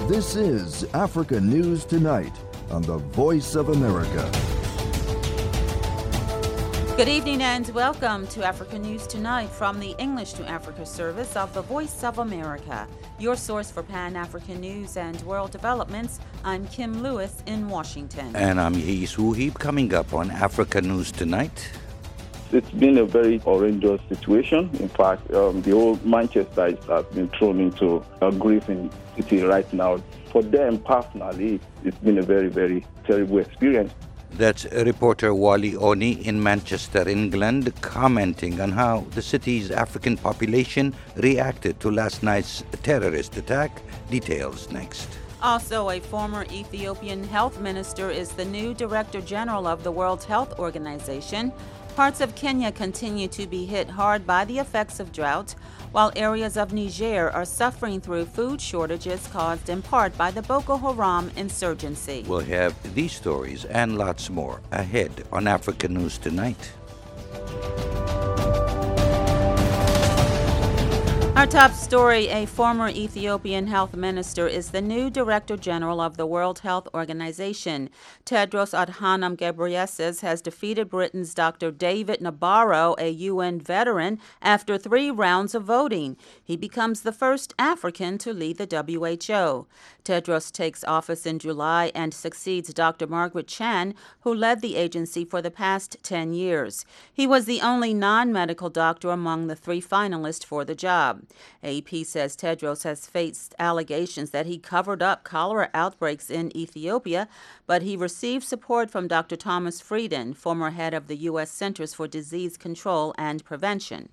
This is Africa News Tonight on the Voice of America. Good evening and welcome to Africa News Tonight from the English to Africa service of the Voice of America. Your source for Pan-African news and world developments. I'm Kim Lewis in Washington. And I'm Yehis Wuhib. Coming up on Africa News Tonight. It's been a very horrendous situation. In fact, the whole Manchester has been thrown into a grieving city right now. For them personally, it's been a very, very terrible experience. That's reporter Wally Oni in Manchester, England, commenting on how the city's African population reacted to last night's terrorist attack. Details next. Also, a former Ethiopian health minister is the new Director General of the World Health Organization. Parts of Kenya continue to be hit hard by the effects of drought, while areas of Niger are suffering through food shortages caused in part by the Boko Haram insurgency. We'll have these stories and lots more ahead on Africa News Tonight. Our top story, a former Ethiopian health minister is the new Director General of the World Health Organization. Tedros Adhanom Ghebreyesus has defeated Britain's Dr. David Nabarro, a UN veteran, after 3 rounds of voting. He becomes the first African to lead the WHO. Tedros takes office in July and succeeds Dr. Margaret Chan, who led the agency for the past 10 years. He was the only non-medical doctor among the 3 finalists for the job. AP says Tedros has faced allegations that he covered up cholera outbreaks in Ethiopia, but he received support from Dr. Thomas Frieden, former head of the U.S. Centers for Disease Control and Prevention.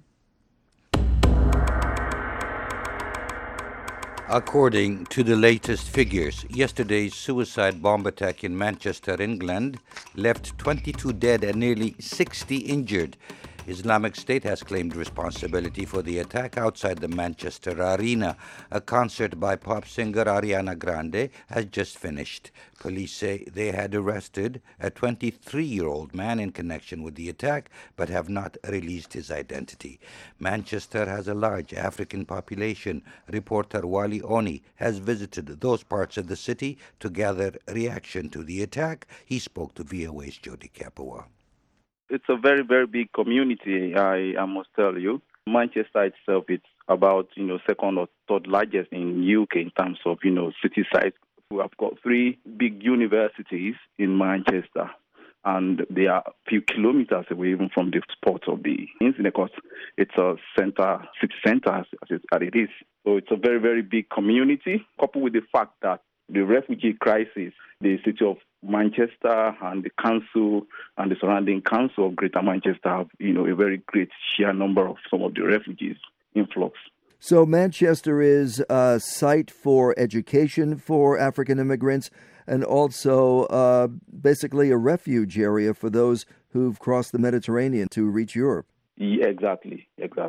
According to the latest figures, yesterday's suicide bomb attack in Manchester, England, left 22 dead and nearly 60 injured. Islamic State has claimed responsibility for the attack outside the Manchester Arena. A concert by pop singer Ariana Grande has just finished. Police say they had arrested a 23-year-old man in connection with the attack, but have not released his identity. Manchester has a large African population. Reporter Wally Oni has visited those parts of the city to gather reaction to the attack. He spoke to VOA's Jody Kapua. It's a very, very big community, I must tell you. Manchester itself, it's about, second or third largest in UK in terms of, city size. We have got 3 big universities in Manchester, and they are a few kilometers away even from the spot of the incident, because it's a city center as it is. So it's a very, very big community, coupled with the fact that the refugee crisis, the city of Manchester and the council and the surrounding council of Greater Manchester have, a very great sheer number of some of the refugees influx. So Manchester is a site for education for African immigrants and also basically a refuge area for those who've crossed the Mediterranean to reach Europe. Yeah, exactly.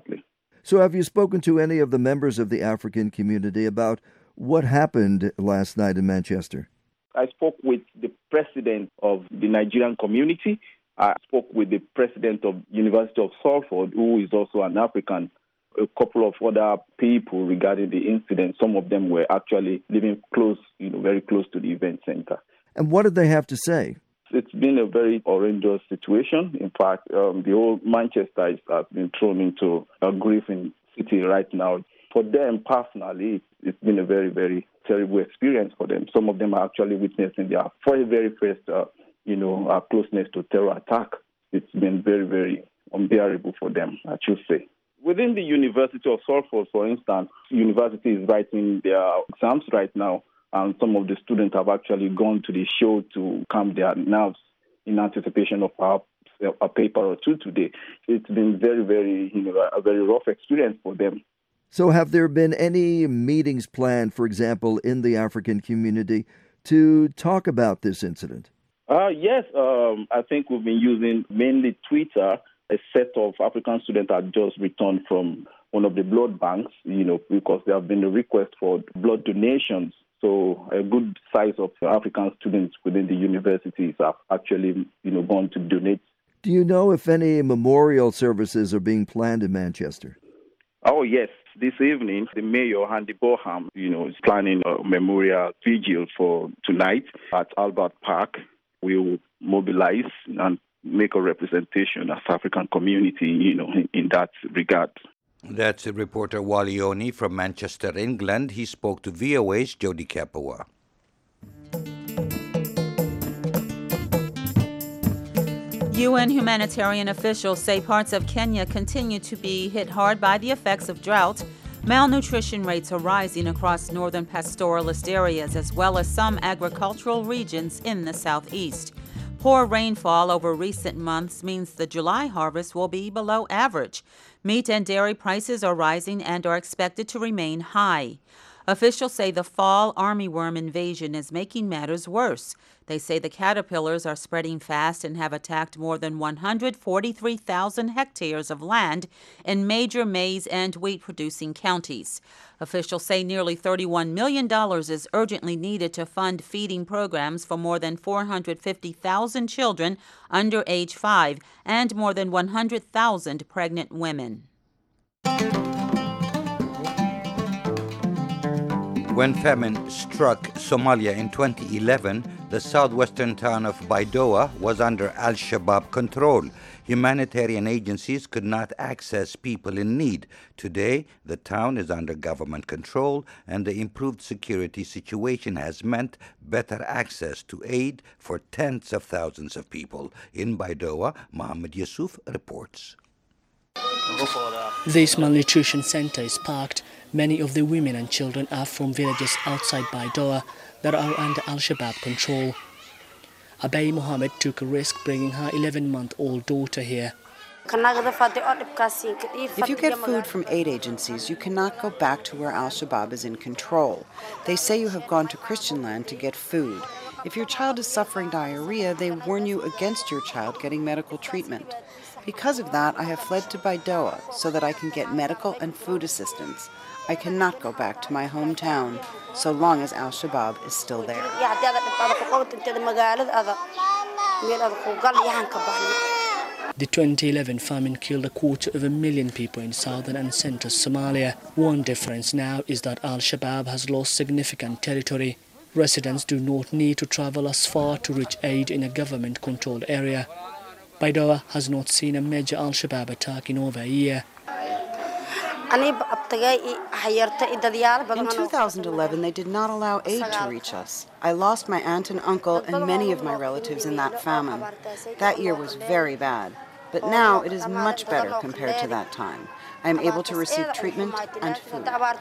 So have you spoken to any of the members of the African community about what happened last night in Manchester? I spoke with the president of the Nigerian community. I spoke with the president of University of Salford, who is also an African, a couple of other people regarding the incident. Some of them were actually living close, very close to the event center. And what did they have to say? It's been a very horrendous situation. In fact, the whole Manchester has been thrown into a grieving city right now. For them personally, it's been a very, very terrible experience for them. Some of them are actually witnessing their very first, closeness to terror attack. It's been very, very unbearable for them, I should say. Within the University of Salford, for instance, the university is writing their exams right now, and some of the students have actually gone to the show to calm their nerves in anticipation of a paper or 2 today. It's been very, very, a very rough experience for them. So have there been any meetings planned, for example, in the African community to talk about this incident? Yes, I think we've been using mainly Twitter. A set of African students have just returned from one of the blood banks, because there have been a request for blood donations. So a good size of African students within the universities have actually, gone to donate. Do you know if any memorial services are being planned in Manchester? Oh, yes. This evening, the mayor, Andy Boham, is planning a memorial vigil for tonight at Albert Park. We will mobilize and make a representation as African community, in that regard. That's reporter Wally Oni from Manchester, England. He spoke to VOA's Jody Kapawa. UN humanitarian officials say parts of Kenya continue to be hit hard by the effects of drought. Malnutrition rates are rising across northern pastoralist areas as well as some agricultural regions in the southeast. Poor rainfall over recent months means the July harvest will be below average. Meat and dairy prices are rising and are expected to remain high. Officials say the fall armyworm invasion is making matters worse. They say the caterpillars are spreading fast and have attacked more than 143,000 hectares of land in major maize and wheat-producing counties. Officials say nearly $31 million is urgently needed to fund feeding programs for more than 450,000 children under age 5 and more than 100,000 pregnant women. When famine struck Somalia in 2011, the southwestern town of Baidoa was under al-Shabaab control. Humanitarian agencies could not access people in need. Today, the town is under government control, and the improved security situation has meant better access to aid for tens of thousands of people. In Baidoa, Mohammed Yusuf reports. This malnutrition center is packed. Many of the women and children are from villages outside Baidoa that are under al-Shabaab control. Abay Mohammed took a risk bringing her 11-month-old daughter here. If you get food from aid agencies, you cannot go back to where al-Shabaab is in control. They say you have gone to Christian land to get food. If your child is suffering diarrhea, they warn you against your child getting medical treatment. Because of that, I have fled to Baidoa so that I can get medical and food assistance. I cannot go back to my hometown so long as al-Shabaab is still there. The 2011 famine killed 250,000 people in southern and central Somalia. One difference now is that al-Shabaab has lost significant territory. Residents do not need to travel as far to reach aid in a government-controlled area. Baidoa has not seen a major al-Shabaab attack in over a year. In 2011, they did not allow aid to reach us. I lost my aunt and uncle and many of my relatives in that famine. That year was very bad, but now it is much better compared to that time. I am able to receive treatment and food.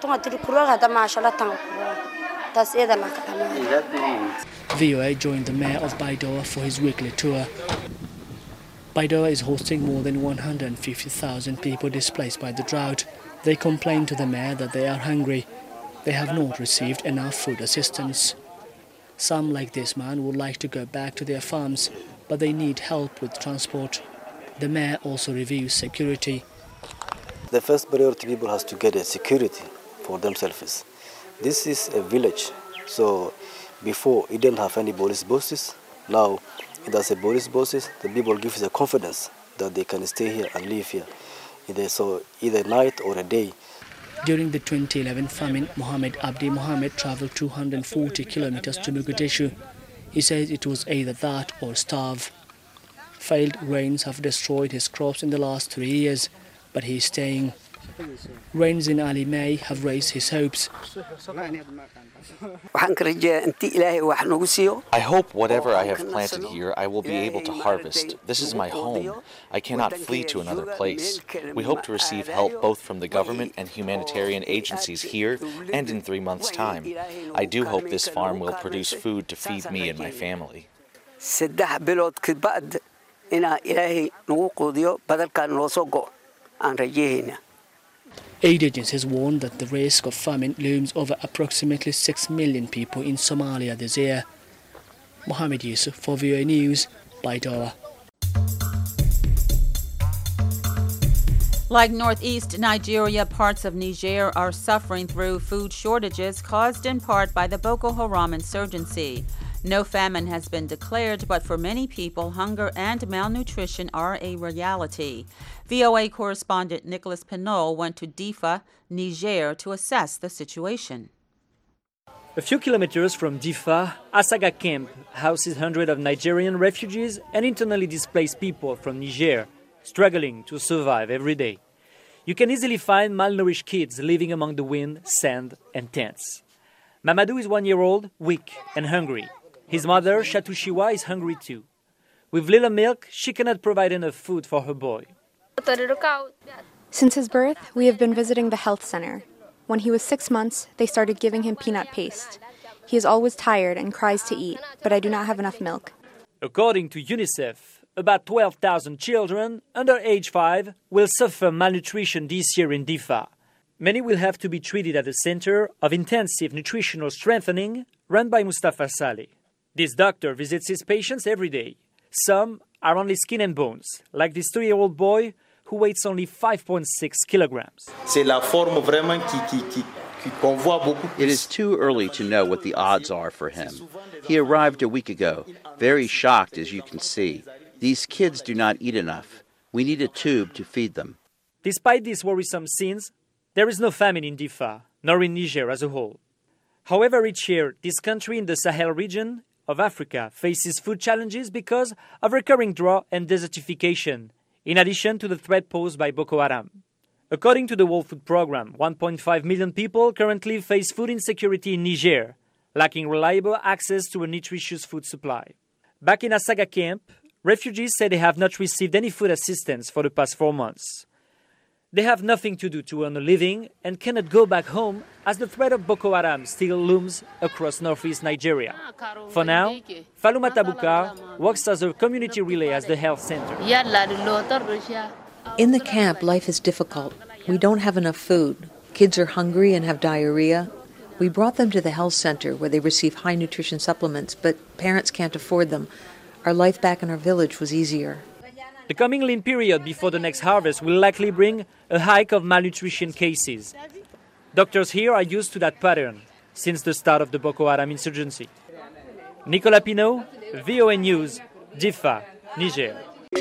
VOA joined the mayor of Baidoa for his weekly tour. Baidoa is hosting more than 150,000 people displaced by the drought. They complain to the mayor that they are hungry. They have not received enough food assistance. Some, like this man, would like to go back to their farms, but they need help with transport. The mayor also reviews security. The first priority people has to get a security for themselves. This is a village, so before it didn't have any police bosses. Now it has a police bosses. The people give us a confidence that they can stay here and live here, either night or a day. During the 2011 famine, Mohammed Abdi Mohammed traveled 240 kilometers to Mogadishu. He says it was either that or starve. Failed rains have destroyed his crops in the last 3 years, but he is staying. Rains in Ali May have raised his hopes. I hope whatever I have planted here, I will be able to harvest. This is my home. I cannot flee to another place. We hope to receive help both from the government and humanitarian agencies here and in 3 months' time. I do hope this farm will produce food to feed me and my family. Aid agencies warn that the risk of famine looms over approximately 6 million people in Somalia this year. Mohammed Yusuf for VOA News, Baidoa. Like northeast Nigeria, parts of Niger are suffering through food shortages caused in part by the Boko Haram insurgency. No famine has been declared, but for many people, hunger and malnutrition are a reality. VOA correspondent Nicholas Pinol went to Difa, Niger, to assess the situation. A few kilometers from Difa, Asaga Camp houses hundreds of Nigerian refugees and internally displaced people from Niger, struggling to survive every day. You can easily find malnourished kids living among the wind, sand, and tents. Mamadou is 1 year old, weak and hungry. His mother, Shatushiwa, is hungry too. With little milk, she cannot provide enough food for her boy. Since his birth, we have been visiting the health center. When he was 6 months, they started giving him peanut paste. He is always tired and cries to eat, but I do not have enough milk. According to UNICEF, about 12,000 children under age 5 will suffer malnutrition this year in Difa. Many will have to be treated at a center of intensive nutritional strengthening run by Mustafa Saleh. This doctor visits his patients every day. Some are only skin and bones, like this 3-year-old boy who weighs only 5.6 kilograms. It is too early to know what the odds are for him. He arrived a week ago, very shocked as you can see. These kids do not eat enough. We need a tube to feed them. Despite these worrisome scenes, there is no famine in Difa, nor in Niger as a whole. However, each year, this country in the Sahel region of Africa faces food challenges because of recurring drought and desertification, in addition to the threat posed by Boko Haram. According to the World Food Programme, 1.5 million people currently face food insecurity in Niger, lacking reliable access to a nutritious food supply. Back in Asaga Camp, refugees say they have not received any food assistance for the past 4 months. They have nothing to do to earn a living and cannot go back home as the threat of Boko Haram still looms across northeast Nigeria. For now, Falumata Bukar works as a community relay at the health center. In the camp, life is difficult. We don't have enough food. Kids are hungry and have diarrhea. We brought them to the health center where they receive high nutrition supplements, but parents can't afford them. Our life back in our village was easier. The coming lean period before the next harvest will likely bring a hike of malnutrition cases. Doctors here are used to that pattern since the start of the Boko Haram insurgency. Nicolas Pinot, VOA News, Difa, Niger.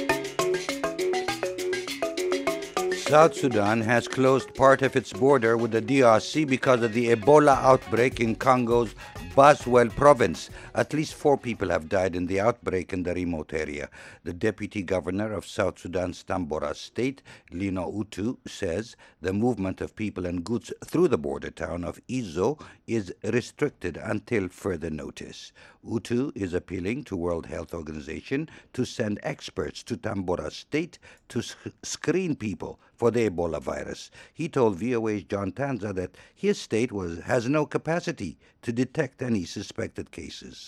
South Sudan has closed part of its border with the DRC because of the Ebola outbreak in Congo's Baswell province. At least 4 people have died in the outbreak in the remote area. The deputy governor of South Sudan's Tambora state, Lino Utu, says the movement of people and goods through the border town of Izo is restricted until further notice. Utu is appealing to World Health Organization to send experts to Tambora state to screen people for the Ebola virus. He told VOA's John Tanza that his state has no capacity to detect any suspected cases.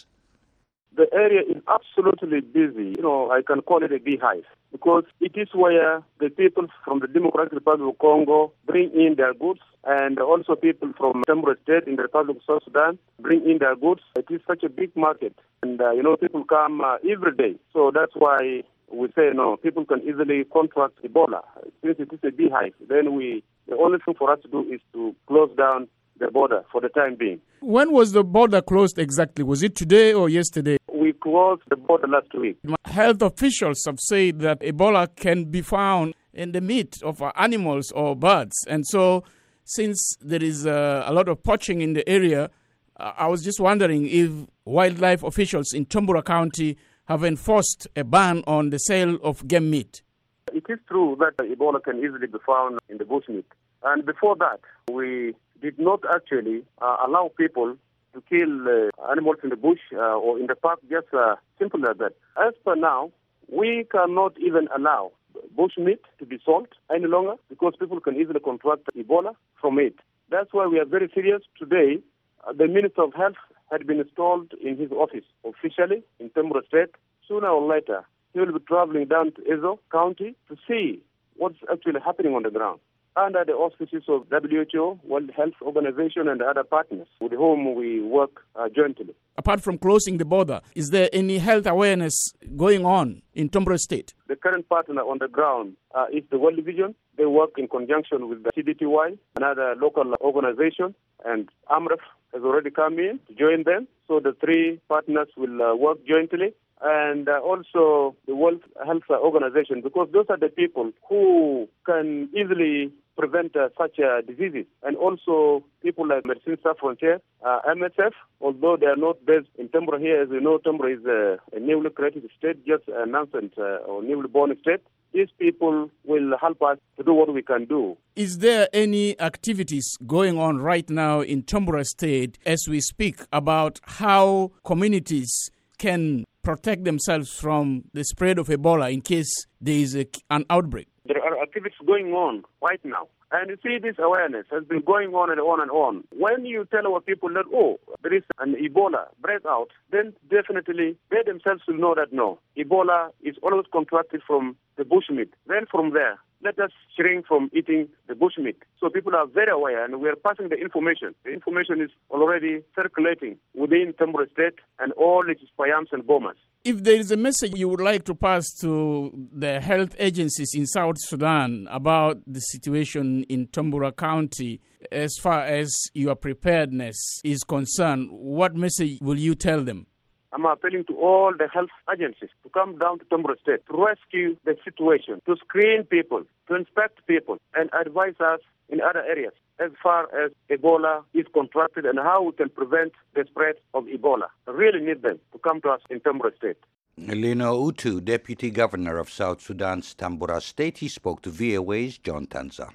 The area is absolutely busy. I can call it a beehive because it is where the people from the Democratic Republic of Congo bring in their goods, and also people from Tambora State in the Republic of South Sudan bring in their goods. It is such a big market, and people come every day. So that's why we say no, people can easily contract Ebola. Since it is a beehive, then the only thing for us to do is to close down the border for the time being. When was the border closed exactly? Was it today or yesterday? We closed the border last week. Health officials have said that Ebola can be found in the meat of animals or birds. And so since there is a lot of poaching in the area, I was just wondering if wildlife officials in Tambora County have enforced a ban on the sale of game meat. It is true that Ebola can easily be found in the bushmeat. And before that, we did not actually allow people to kill animals in the bush or in the park, just simple as that. As per now, we cannot even allow bushmeat to be sold any longer because people can easily contract Ebola from it. That's why we are very serious. Today, the Minister of Health had been installed in his office officially in Tambora State. Sooner or later, he will be traveling down to Ezo County to see what's actually happening on the ground, under the auspices of WHO, World Health Organization, and other partners with whom we work jointly. Apart from closing the border, is there any health awareness going on in Tambora State? The current partner on the ground is the World Vision. They work in conjunction with the CDTY, another local organization, and AMREF has already come in to join them. So the three partners will work jointly. And also the World Health Organization, because those are the people who can easily prevent such diseases. And also people like Médecins Sans Frontières, MSF, although they are not based in Tambora here. As you know, Tambora is a newly created state, just announced or newly born state. These people will help us to do what we can do. Is there any activities going on right now in Tambora State as we speak about how communities can protect themselves from the spread of Ebola in case there is an outbreak? There are activities going on right now. And you see, this awareness has been going on and on and on. When you tell our people that, there is an Ebola breakout, then definitely they themselves will know that, no, Ebola is always contracted from the bushmeat. Then from there, let us shrink from eating the bushmeat. So people are very aware, and we are passing the information. The information is already circulating within Tambora State and all its payams and bomas. If there is a message you would like to pass to the health agencies in South Sudan about the situation in Tambora County, as far as your preparedness is concerned, what message will you tell them? I'm appealing to all the health agencies to come down to Tambora State to rescue the situation, to screen people, to inspect people, and advise us in other areas as far as Ebola is contracted and how we can prevent the spread of Ebola. I really need them to come to us in Tambora State. Lino Utu, Deputy Governor of South Sudan's Tambora State, he spoke to VOA's John Tanza.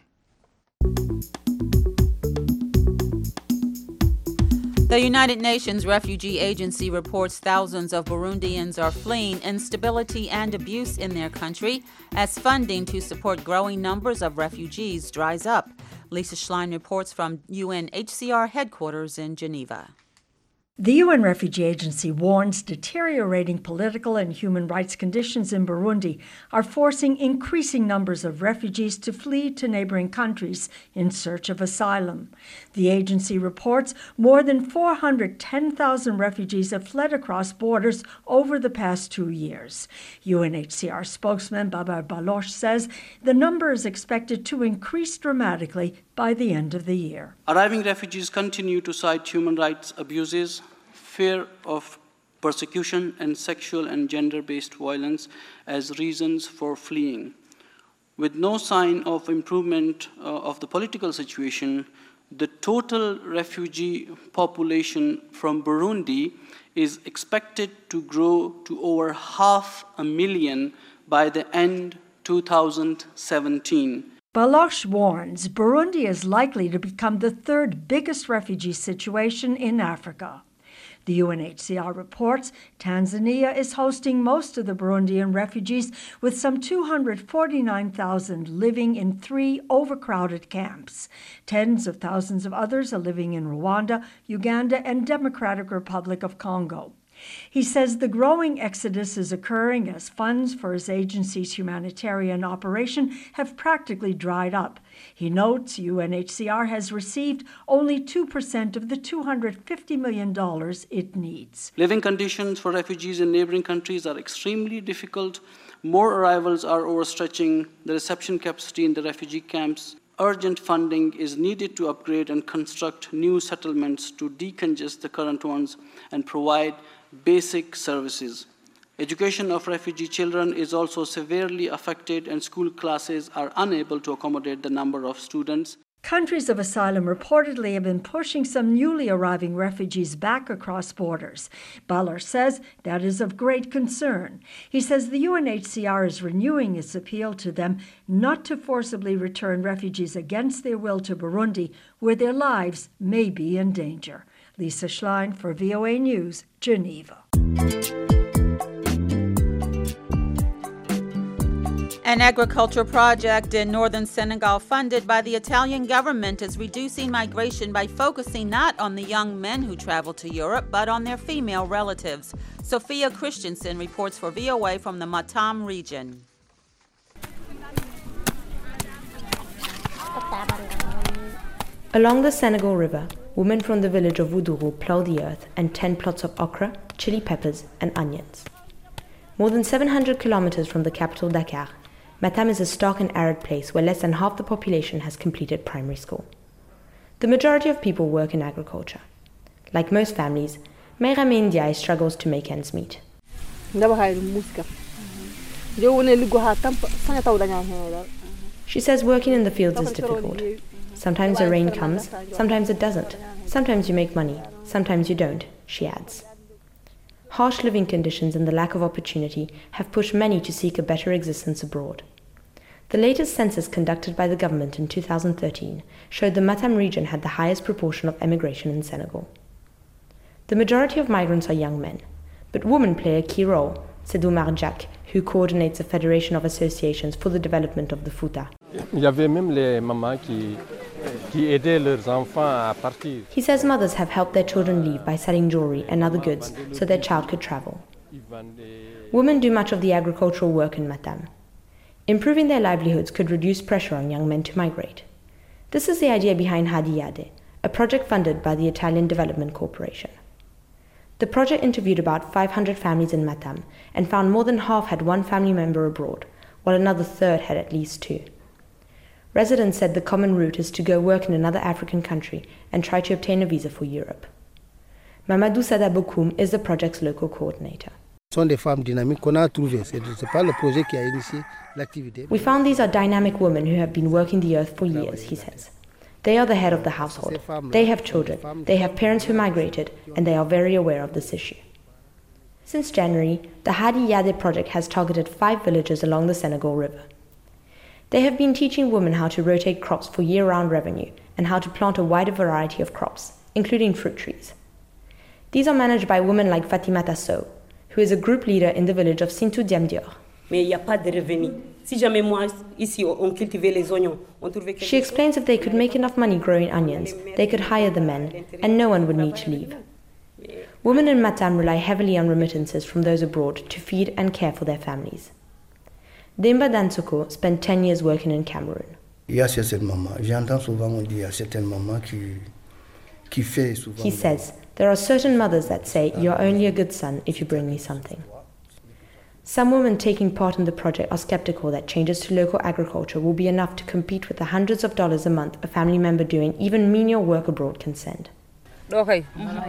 The United Nations Refugee Agency reports thousands of Burundians are fleeing instability and abuse in their country as funding to support growing numbers of refugees dries up. Lisa Schlein reports from UNHCR headquarters in Geneva. The UN Refugee Agency warns deteriorating political and human rights conditions in Burundi are forcing increasing numbers of refugees to flee to neighboring countries in search of asylum. The agency reports more than 410,000 refugees have fled across borders over the past 2 years. UNHCR spokesman Babar Baloch says the number is expected to increase dramatically by the end of the year. Arriving refugees continue to cite human rights abuses, fear of persecution, and sexual and gender-based violence as reasons for fleeing. With no sign of improvement of the political situation, the total refugee population from Burundi is expected to grow to over 500,000 by the end 2017. Baloch warns Burundi is likely to become the third biggest refugee situation in Africa. The UNHCR reports Tanzania is hosting most of the Burundian refugees, with some 249,000 living in 3 overcrowded camps. Tens of thousands of others are living in Rwanda, Uganda, and Democratic Republic of Congo. He says the growing exodus is occurring as funds for his agency's humanitarian operation have practically dried up. He notes UNHCR has received only 2% of the $250 million it needs. Living conditions for refugees in neighboring countries are extremely difficult. More arrivals are overstretching the reception capacity in the refugee camps. Urgent funding is needed to upgrade and construct new settlements to decongest the current ones and provide basic services. Education of refugee children is also severely affected, and school classes are unable to accommodate the number of students. Countries of asylum reportedly have been pushing some newly arriving refugees back across borders. Baloch says that is of great concern. He says the UNHCR is renewing its appeal to them not to forcibly return refugees against their will to Burundi, where their lives may be in danger. Lisa Schlein for VOA News, Geneva. An agriculture project in northern Senegal funded by the Italian government is reducing migration by focusing not on the young men who travel to Europe, but on their female relatives. Sophia Christensen reports for VOA from the Matam region. Along the Senegal River, women from the village of Wuduru plough the earth and tend plots of okra, chili peppers, and onions. More than 700 kilometers from the capital Dakar, Matam is a stark and arid place where less than half the population has completed primary school. The majority of people work in agriculture. Like most families, Meirame Ndiaye struggles to make ends meet. She says working in the fields is difficult. Sometimes the rain comes, sometimes it doesn't. Sometimes you make money, sometimes you don't, she adds. Harsh living conditions and the lack of opportunity have pushed many to seek a better existence abroad. The latest census conducted by the government in 2013 showed the Matam region had the highest proportion of emigration in Senegal. The majority of migrants are young men, but women play a key role, said Oumar Jack, who coordinates a federation of associations for the development of the Fouta. He says mothers have helped their children leave by selling jewelry and other goods so their child could travel. Women do much of the agricultural work in Matam. Improving their livelihoods could reduce pressure on young men to migrate. This is the idea behind Hadi Yade, a project funded by the Italian Development Corporation. The project interviewed about 500 families in Matam and found more than half had one family member abroad, while another third had at least two. Residents said the common route is to go work in another African country and try to obtain a visa for Europe. Mamadou Sada Bokoum is the project's local coordinator. We found these are dynamic women who have been working the earth for years, he says. They are the head of the household. They have children. They have parents who migrated, and they are very aware of this issue. Since January, the Hadi Yade project has targeted 5 villages along the Senegal River. They have been teaching women how to rotate crops for year-round revenue and how to plant a wider variety of crops, including fruit trees. These are managed by women like Fatimata Sow, who is a group leader in the village of Sintou Diamdior. She explains if they could make enough money growing onions, they could hire the men, and no one would need to leave. Women in Matam rely heavily on remittances from those abroad to feed and care for their families. Demba Dansoko spent 10 years working in Cameroon. He says, there are certain mothers that say, you're only a good son if you bring me something. Some women taking part in the project are skeptical that changes to local agriculture will be enough to compete with the hundreds of dollars a month a family member doing even menial work abroad can send. Marianne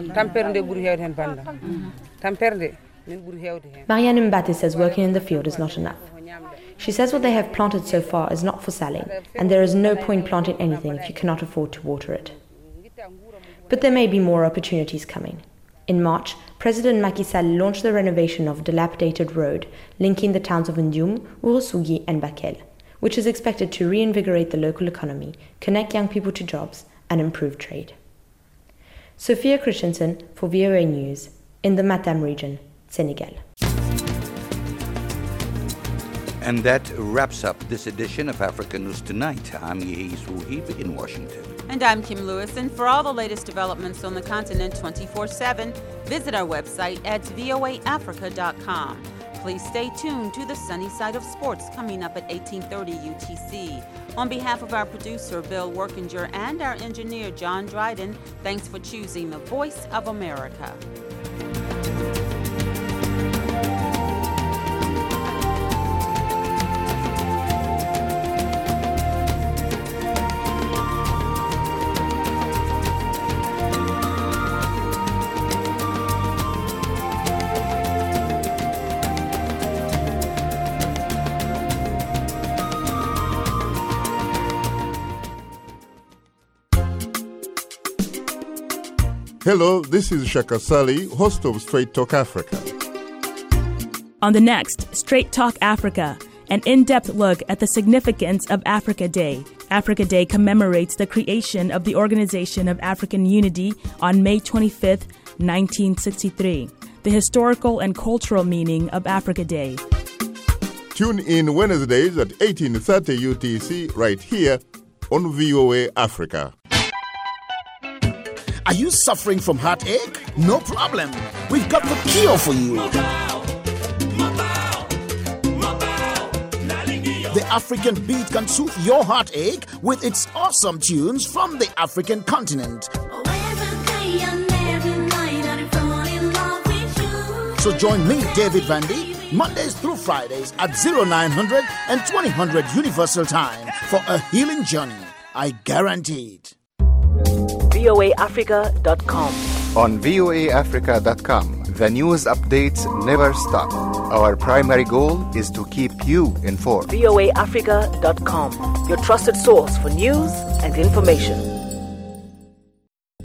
Mbate says working in the field is not enough. She says what they have planted so far is not for selling, and there is no point planting anything if you cannot afford to water it. But there may be more opportunities coming. In March, President Macky Sall launched the renovation of a dilapidated road linking the towns of Ndioum, Ourossogui and Bakel, which is expected to reinvigorate the local economy, connect young people to jobs, and improve trade. Sophia Christensen for VOA News, in the Matam region, Senegal. And that wraps up this edition of Africa News Tonight. I'm Yehis Wuhib in Washington. And I'm Kim Lewis. And for all the latest developments on the continent 24/7, visit our website at voaafrica.com. Please stay tuned to the Sunny Side of Sports coming up at 18:30 UTC. On behalf of our producer, Bill Workinger, and our engineer, John Dryden, thanks for choosing the Voice of America. Hello, this is Shaka Sali, host of Straight Talk Africa. On the next Straight Talk Africa, an in-depth look at the significance of Africa Day. Africa Day commemorates the creation of the Organization of African Unity on May 25, 1963. The historical and cultural meaning of Africa Day. Tune in Wednesdays at 18:30 UTC right here on VOA Africa. Are you suffering from heartache? No problem. We've got the cure for you. The African Beat can soothe your heartache with its awesome tunes from the African continent. So join me, David Vandy, Mondays through Fridays at 0900 and 2000 Universal Time for a healing journey. I guarantee it. voaafrica.com On voaafrica.com, the news updates never stop. Our primary goal is to keep you informed. voaafrica.com, your trusted source for news and information.